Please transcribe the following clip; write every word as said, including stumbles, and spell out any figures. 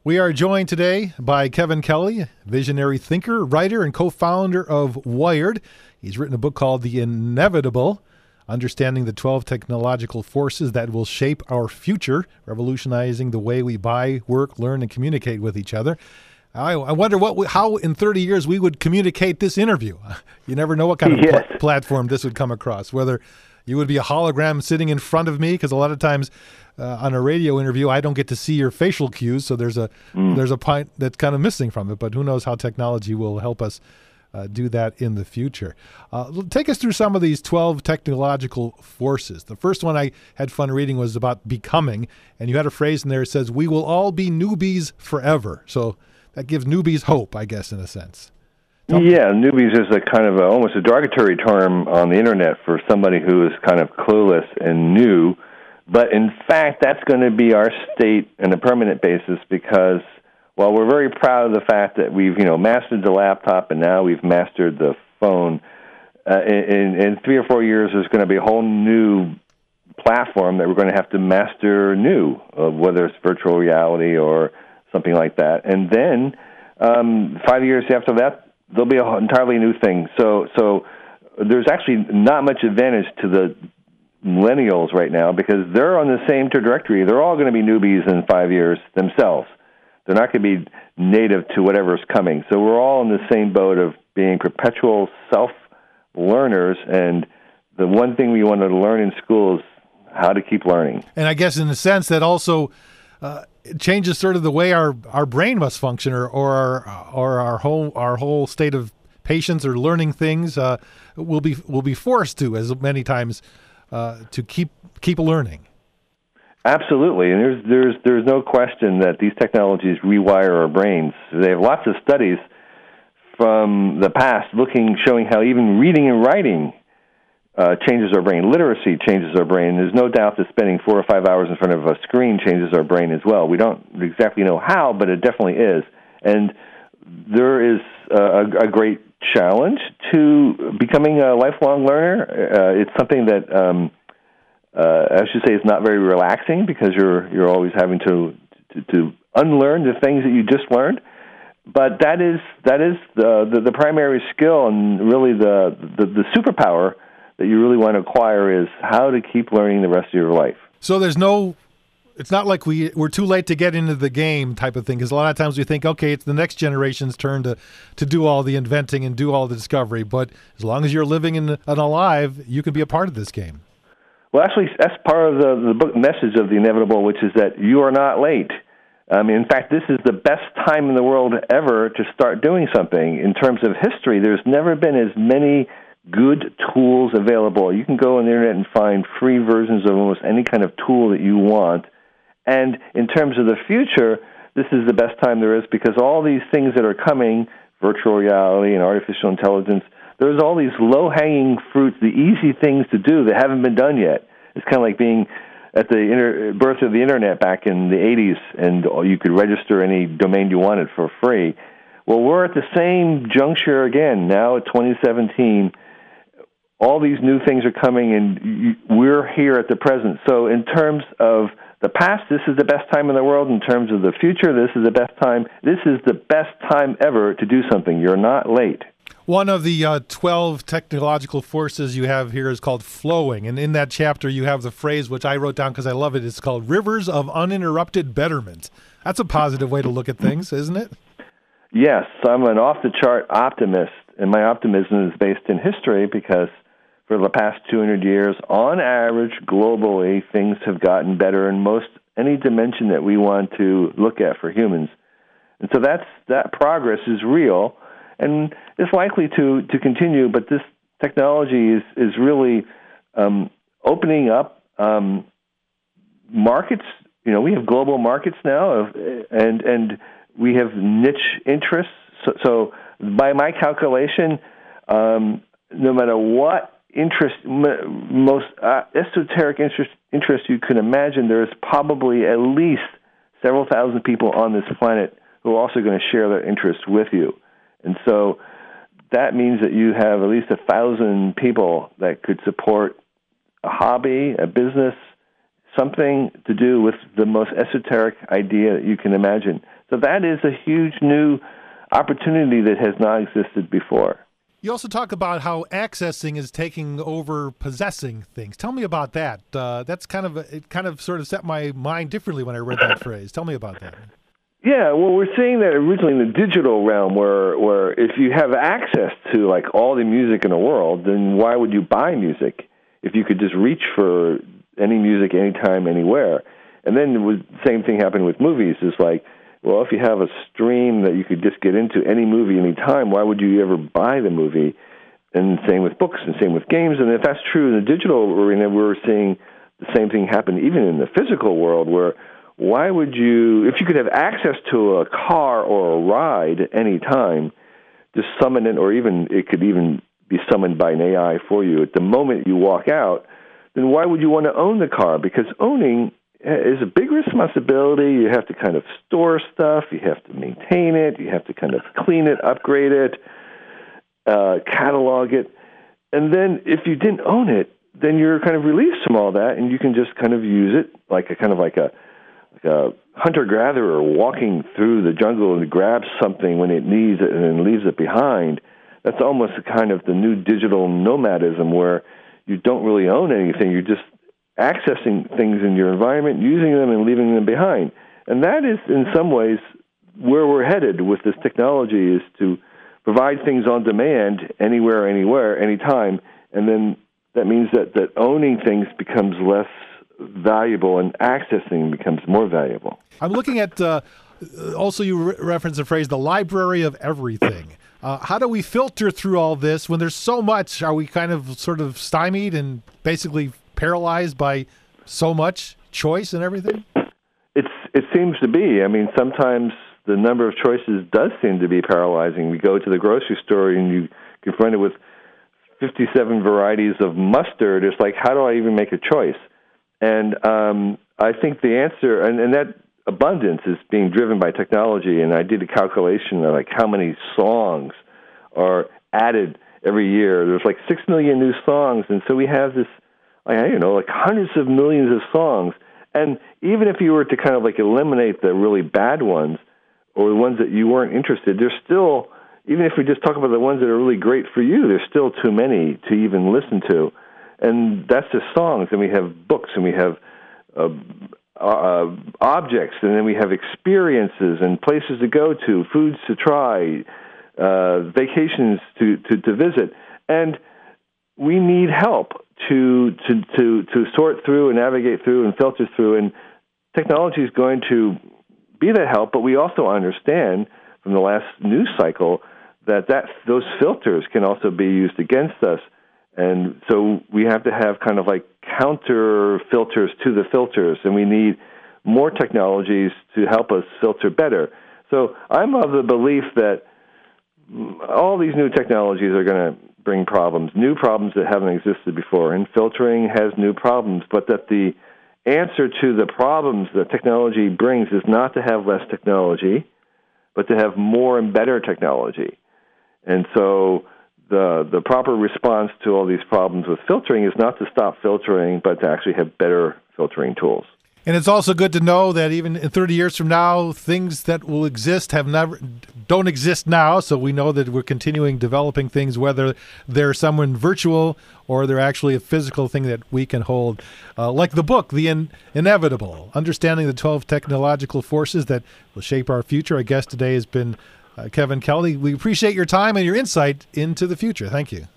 We are joined today by Kevin Kelly, visionary thinker, writer, and co-founder of Wired. He's written a book called The Inevitable, Understanding the twelve Technological Forces That Will Shape Our Future, Revolutionizing the Way We Buy, Work, Learn, and Communicate with Each Other. I, I wonder what we, how in thirty years we would communicate this interview. You never know what kind of yes. pl- platform this would come across, whether you would be a hologram sitting in front of me, because a lot of times uh, on a radio interview, I don't get to see your facial cues, so there's a mm. there's a point that's kind of missing from it. But who knows how technology will help us uh, do that in the future. Uh, take us through some of these twelve technological forces. The first one I had fun reading was about becoming, and you had a phrase in there that says, "We will all be newbies forever." So that gives newbies hope, I guess, in a sense. Tell yeah, me. Newbies is a kind of a, almost a derogatory term on the internet for somebody who is kind of clueless and new. But in fact, that's going to be our state on a permanent basis, because while we're very proud of the fact that we've, you know, mastered the laptop and now we've mastered the phone, uh, in, in three or four years there's going to be a whole new platform that we're going to have to master new, uh, whether it's virtual reality or something like that. And then um, five years after that, there'll be an entirely new thing. So, so there's actually not much advantage to the millennials right now, because they're on the same trajectory. They're all going to be newbies in five years themselves. They're not going to be native to whatever's coming. So we're all in the same boat of being perpetual self-learners, and the one thing we wanted to learn in school is how to keep learning. And I guess in a sense that also uh, it changes sort of the way our, our brain must function, or or our, or our whole our whole state of patience or learning things uh, will be will be forced to, as many times, uh, to keep keep learning. Absolutely, and there's there's there's no question that these technologies rewire our brains. They have lots of studies from the past looking, showing how even reading and writing uh, changes our brain. Literacy changes our brain. There's no doubt that spending four or five hours in front of a screen changes our brain as well. We don't exactly know how, but it definitely is. And there is a, a great challenge to becoming a lifelong learner. Uh, it's something that um, Uh, I should say it's not very relaxing, because you're you're always having to, to to unlearn the things that you just learned. But that is that is the the, the primary skill, and really the, the the superpower that you really want to acquire is how to keep learning the rest of your life. So there's no, it's not like we we're too late to get into the game type of thing, because a lot of times we think, okay, it's the next generation's turn to to do all the inventing and do all the discovery. But as long as you're living and, and alive, you can be a part of this game. Well, actually, that's part of the, the book message of The Inevitable, which is that you are not late. I mean, in fact, this is the best time in the world ever to start doing something. In terms of history, there's never been as many good tools available. You can go on the internet and find free versions of almost any kind of tool that you want. And in terms of the future, this is the best time there is, because all these things that are coming, virtual reality and artificial intelligence, there's all these low-hanging fruits, the easy things to do that haven't been done yet. It's kind of like being at the inter- birth of the internet back in the eighties, and you could register any domain you wanted for free. Well, we're at the same juncture again now at twenty seventeen. All these new things are coming, and we're here at the present. So in terms of the past, this is the best time in the world. In terms of the future, this is the best time. This is the best time ever to do something. You're not late. One of the uh, twelve technological forces you have here is called flowing. And in that chapter, you have the phrase, which I wrote down because I love it. It's called rivers of uninterrupted betterment. That's a positive way to look at things, isn't it? Yes, I'm an off-the-chart optimist, and my optimism is based in history, because for the past two hundred years, on average, globally, things have gotten better in most any dimension that we want to look at for humans. And so that's that progress is real, and it's likely to, to continue, but this technology is, is really um, opening up um, markets. You know, we have global markets now, of, and and we have niche interests. So, so by my calculation, um, no matter what interest, m- most uh, esoteric interest, interest you can imagine, there is probably at least several thousand people on this planet who are also going to share their interests with you. And so that means that you have at least a thousand people that could support a hobby, a business, something to do with the most esoteric idea that you can imagine. So that is a huge new opportunity that has not existed before. You also talk about how accessing is taking over possessing things. Tell me about that. Uh, that's kind of a, it kind of sort of set my mind differently when I read that phrase. Tell me about that. Yeah, well, we're seeing that originally in the digital realm, where where if you have access to like all the music in the world, then why would you buy music if you could just reach for any music anytime, anywhere? And then the same thing happened with movies. It's like, well, if you have a stream that you could just get into any movie anytime, why would you ever buy the movie? And same with books and same with games. And if that's true in the digital arena, we're seeing the same thing happen even in the physical world, where why would you, if you could have access to a car or a ride any time, just summon it, or even it could even be summoned by an A I for you at the moment you walk out, then why would you want to own the car? Because owning is a big responsibility. You have to kind of store stuff. You have to maintain it. You have to kind of clean it, upgrade it, uh, catalog it. And then if you didn't own it, then you're kind of released from all that, and you can just kind of use it like a kind of like a like a hunter-gatherer walking through the jungle and grabs something when it needs it and then leaves it behind. That's almost kind of the new digital nomadism, where you don't really own anything. You're just accessing things in your environment, using them and leaving them behind. And that is, in some ways, where we're headed with this technology, is to provide things on demand, anywhere, anywhere, anytime. And then that means that, that owning things becomes less valuable and accessing becomes more valuable. I'm looking at, uh, also you re- reference the phrase, the library of everything. Uh, how do we filter through all this when there's so much? Are we kind of sort of stymied and basically paralyzed by so much choice and everything? It's It seems to be. I mean, sometimes the number of choices does seem to be paralyzing. We go to the grocery store and you confronted with fifty-seven varieties of mustard. It's like, how do I even make a choice? And um, I think the answer, and, and that abundance is being driven by technology. And I did a calculation of like how many songs are added every year. There's like six million new songs, and so we have this, I don't know, like hundreds of millions of songs. And even if you were to kind of like eliminate the really bad ones, or the ones that you weren't interested, there's still, even if we just talk about the ones that are really great for you, there's still too many to even listen to. And that's just songs, and we have books, and we have uh, uh, objects, and then we have experiences and places to go to, foods to try, uh, vacations to, to, to visit. And we need help to, to, to, to sort through and navigate through and filter through, and technology is going to be that help, but we also understand from the last news cycle that, that those filters can also be used against us. And so we have to have kind of like counter filters to the filters, and we need more technologies to help us filter better. So I'm of the belief that all these new technologies are going to bring problems, new problems that haven't existed before, and filtering has new problems, but that the answer to the problems that technology brings is not to have less technology, but to have more and better technology. And so the the proper response to all these problems with filtering is not to stop filtering, but to actually have better filtering tools. And it's also good to know that even in thirty years from now, things that will exist have never don't exist now. So we know that we're continuing developing things, whether they're someone virtual or they're actually a physical thing that we can hold. Uh, like the book, The In- Inevitable, Understanding the twelve Technological Forces That Will Shape Our Future. Our guest today has been uh, Kevin Kelly. We appreciate your time and your insight into the future. Thank you.